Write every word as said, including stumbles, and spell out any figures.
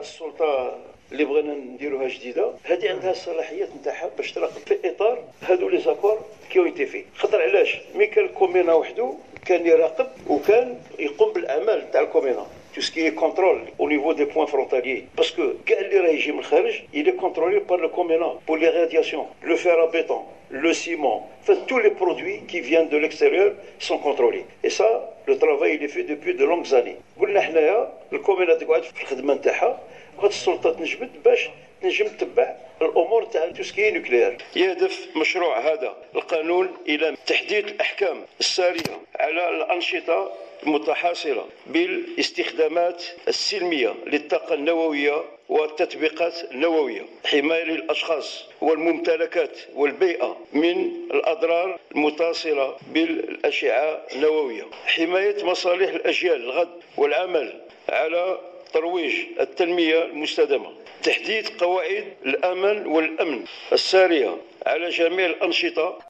السلطه اللي بغينا نديروها جديده هذه عندها الصلاحيات نتاعها باش تراقب في اطار هذو لي زاكور كي اونتي في. خاطر علاش مي كان الكومينا وحده كان يراقب وكان يقوم بالاعمال تاع الكومينا tout ce qui est contrôle au niveau des points frontaliers. Parce que quand le régime kharj, il est contrôlé par le commandant pour les radiations, le fer à béton, le ciment, enfin tous les produits qui viennent de l'extérieur sont contrôlés. Et ça, le travail il est fait depuis de longues années. قلنا حنايا الكومينا تقعد في الخدمه نتاعها وهاد السلطه تنجبد باش تنجم تتبع الامور تاع توسكي نوكليير. يهدف مشروع هذا القانون الى تحديد الاحكام الساريه على الانشطه المتحاصله بالاستخدامات السلميه للطاقه النوويه والتطبيقات النوويه، حمايه للاشخاص والممتلكات والبيئه من الاضرار المتصله بالاشعه النوويه، حمايه مصالح الاجيال الغد والعمل على ترويج التنميه المستدامه، تحديد قواعد الأمن والأمن السارية على جميع الأنشطة.